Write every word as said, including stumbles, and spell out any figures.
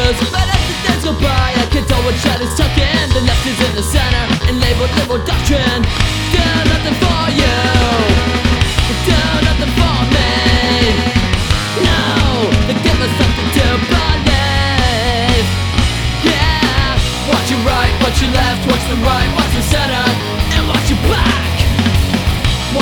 news. But as the days go by, I can tell what shot is tucking. The left is in the center and labeled liberal doctrine. There's nothing for you.